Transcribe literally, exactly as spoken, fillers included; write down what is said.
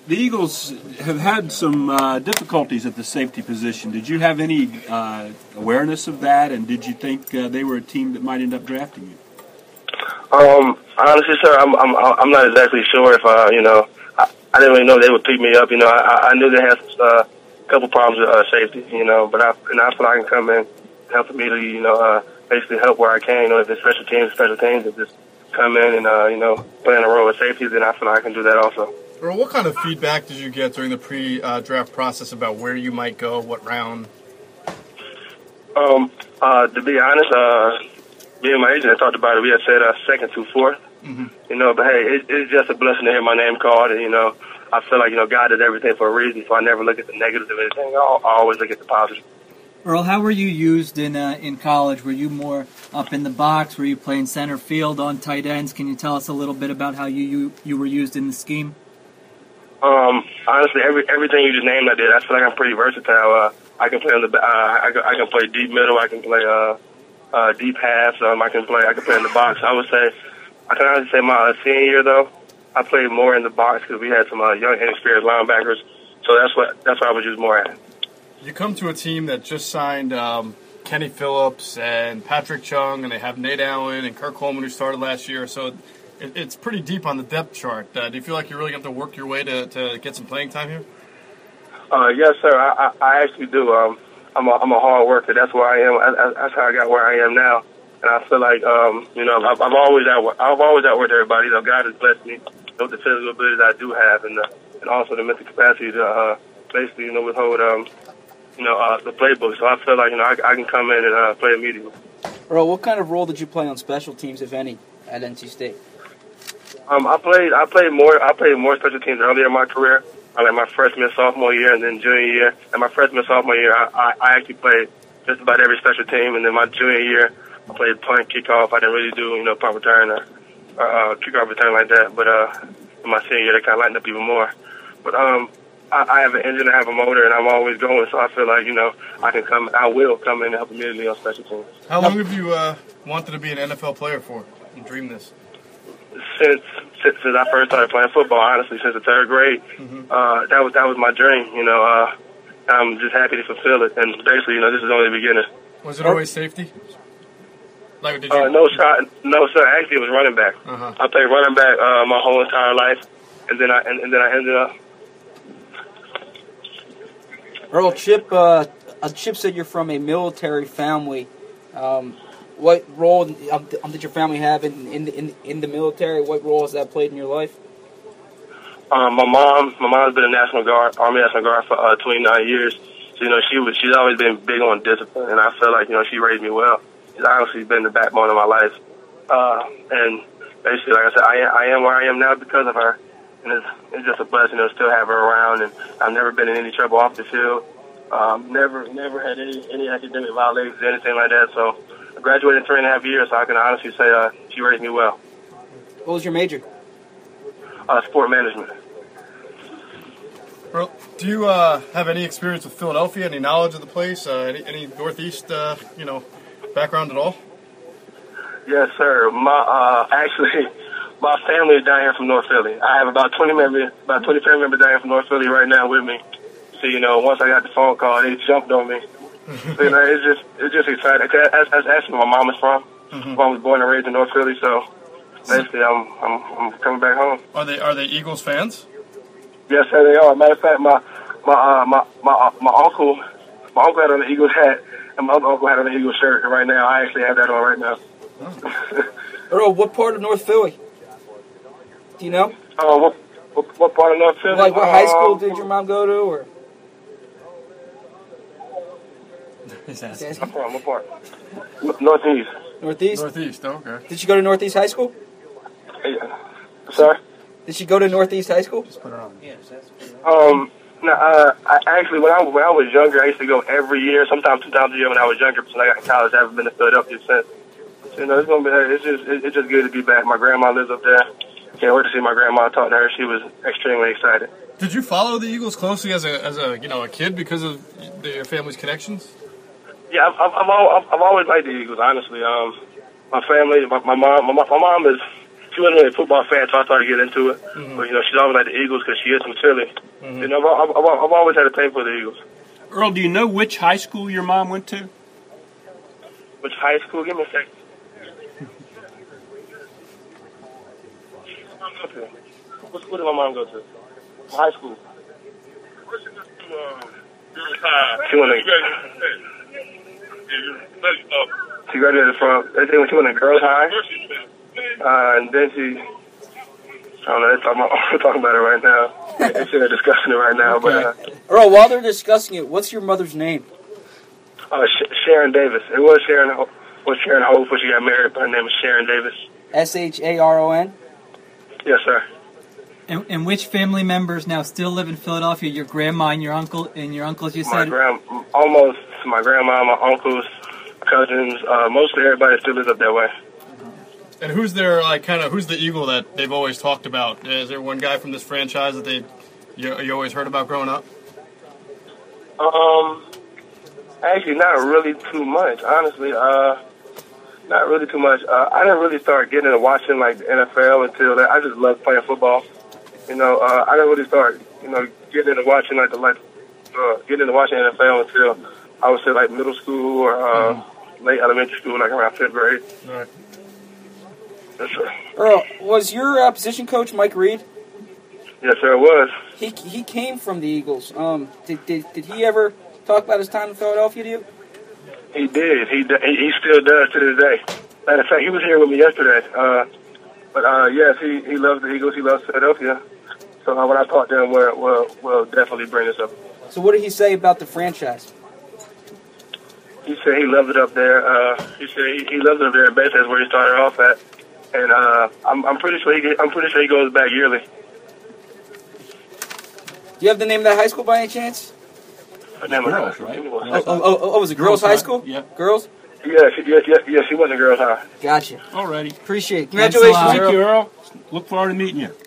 The Eagles have had some uh, difficulties at the safety position. Did you have any uh, awareness of that, and did you think uh, they were a team that might end up drafting you? Um, honestly, sir, I'm I'm I'm not exactly sure if uh, you know, I, I didn't really know they would pick me up. You know, I, I knew they had uh, a couple problems with uh, safety. You know, but I and I feel I can come in, and help immediately. You know, uh, basically help where I can. You know, if it's special teams, special teams, if just come in and uh, you know, play in a role of safety, then I feel like I can do that also. Earl, what kind of feedback did you get during the pre-draft process about where you might go, what round? Um, uh, to be honest, uh, me and my agent had talked about it. We had said uh, second to fourth. Mm-hmm. You know, but hey, it, it's just a blessing to hear my name called, and you know, I feel like you know God did everything for a reason, so I never look at the negatives of anything. I always look at the positive. Earl, how were you used in uh, in college? Were you more up in the box? Were you playing center field on tight ends? Can you tell us a little bit about how you you, you were used in the scheme? Um, honestly, every everything you just named, I did. I feel like I'm pretty versatile. Uh, I can play on the, uh, I can, I can play deep middle. I can play uh, uh, deep halves. Um, I can play. I can play in the box. I would say, I can honestly say my uh, senior year though, I played more in the box because we had some uh, young, inexperienced linebackers. So that's what that's what I was just more at. You come to a team that just signed um, Kenny Phillips and Patrick Chung, and they have Nate Allen and Kirk Coleman who started last year. So it, it's pretty deep on the depth chart. Uh, do you feel like you're really going to have to work your way to, to get some playing time here? Uh, yes, sir. I, I, I actually do. Um, I'm a, I'm a hard worker. That's where I am. I, I, that's how I got where I am now. And I feel like, um, you know, I've, I've always out, I've always outworked everybody. You know, God has blessed me with the physical abilities I do have, and the, and also the mental capacity to uh, basically, you know, withhold, um, you know, uh, the playbook. So I feel like, you know, I, I can come in and uh, play immediately. Earl, what kind of role did you play on special teams, if any, at N C State? Um, I played, I played more, I played more special teams earlier in my career. I like my freshman, sophomore year, and then junior year. And my freshman, sophomore year, I, I, I actually played just about every special team. And then my junior year, I played punt, kickoff. I didn't really do, you know, punt return or, or uh, kickoff return like that. But uh, in my senior year, they kind of lightened up even more. But um, I, I have an engine, I have a motor, and I'm always going. So I feel like, you know, I can come, I will come in and help immediately on special teams. How long have you uh, wanted to be an N F L player for and dreamed this? Since, since since I first started playing football, honestly, since the third grade, mm-hmm. uh, that was that was my dream. You know, uh, I'm just happy to fulfill it. And basically, you know, this is only the beginning. Was it always safety? Like, did you? Uh, no, sir. No, sir. Actually, it was running back. Uh-huh. I played running back uh, my whole entire life, and then I and, and then I ended up. Earl, Chip, uh, Chip said you're from a military family. Um, What role um, did your family have in in the, in, in the military? What role has that played in your life? Um, my mom, my mom's been in National Guard, Army National Guard for uh, twenty-nine years. So, you know, she was she's always been big on discipline, and I feel like, you know, she raised me well. She's honestly been the backbone of my life. Uh, and basically, like I said, I am, I am where I am now because of her, and it's, it's just a blessing to still have her around. And I've never been in any trouble off the field. Um, never, never had any any academic violations, anything like that. So. I graduated in three and a half years, so I can honestly say uh, she raised me well. What was your major? Uh, sport management. Earl, do you uh, have any experience with Philadelphia? Any knowledge of the place? Uh, any, any Northeast, uh, you know, background at all? Yes, sir. My uh, actually, my family is down here from North Philly. I have about twenty members, about twenty family members down here from North Philly right now with me. So, you know, once I got the phone call, they jumped on me. So, you know, it's just it's just exciting. That's, that's actually where my mom is from. Mm-hmm. My mom was born and raised in North Philly, so basically I'm I'm I'm coming back home. Are they are they Eagles fans? Yes, sir, they are. Matter of fact, my my uh, my my uh, my uncle my uncle had on the Eagles hat, and my other uncle had on the Eagles shirt. And right now, I actually have that on right now. Oh. Earl, what part of North Philly? Do you know? Uh, what, what what part of North Philly? Like what high school um, did your mom go to, or? I'm from what part? Northeast. Northeast? Northeast, okay. Did she go to Northeast High School? Yeah. Sorry? Did she go to Northeast High School? Just put her on. Yes, that's Um, no, uh, I, actually, when I, when I was younger, I used to go every year, sometimes two times a year when I was younger, but when I got to college, I haven't been to Philadelphia since. So, you know, it's, gonna be, it's, just, it's just good to be back. My grandma lives up there. Can't wait to see my grandma. I talked to her. She was extremely excited. Did you follow the Eagles closely as a, as a you know, a kid because of your family's connections? Yeah, I've, I've, I've, always, I've always liked the Eagles, honestly. Um, my family, my, my mom, my, my mom is, she wasn't really a football fan, so I started to get into it. Mm-hmm. But you know, she's always like the Eagles because she is from Philly. Mm-hmm. You know, I've, I've, I've always had a thing for the Eagles. Earl, do you know which high school your mom went to? Which high school? Give me a second. What school did my mom go to? High school. She went to. She graduated from. I think she went to girls' high, uh, and then she. I don't know. They're talking about, we're talking about it right now. They're sitting there discussing it right now. But uh, Earl, while they're discussing it, what's your mother's name? uh, Sh- Sharon Davis. It was Sharon. Ho- was Sharon Hope before she got married, but her name is Sharon Davis. S H A R O N? Yes, sir. And, and which family members now still live in Philadelphia? Your grandma and your uncle and your uncles. You My said grand, almost my grandma, my uncles, cousins. Uh, mostly everybody still lives up that way. And who's their like kind of who's the Eagle that they've always talked about? Is there one guy from this franchise that they you, you always heard about growing up? Um, actually, not really too much. Honestly, uh, not really too much. Uh, I didn't really start getting into watching like the N F L until that. I just loved playing football. You know, uh, I didn't really start, you know, getting into watching like the like, uh, getting into watching N F L until I would say like middle school or uh, mm-hmm. late elementary school, like around fifth grade. All right. Yes, sir. Earl, was your uh, position coach Mike Reed? Yes, sir, it was. He he came from the Eagles. Um, did did, did he ever talk about his time in Philadelphia to you? He did. He he, he still does to this day. Matter of fact, he was here with me yesterday. Uh, but uh, yes, he, he loves the Eagles. He loves Philadelphia. So uh, when I talked to him, we'll, we'll, we'll definitely bring this up. So what did he say about the franchise? He said he loved it up there. Uh, he said he, he loved it up there. Basically, that's where he started off at. And uh, I'm, I'm pretty sure he get, I'm pretty sure he goes back yearly. Do you have the name of that high school by any chance? Her name was- Girls, right? Oh, oh, oh, oh, was it girls' high school? Yeah. Girls? Yes, yes, yes, yes. She went to girls' high. Gotcha. Alrighty. Appreciate it. Thanks a Congratulations, lot. Thank Earl. you, Earl. Look forward to meeting you.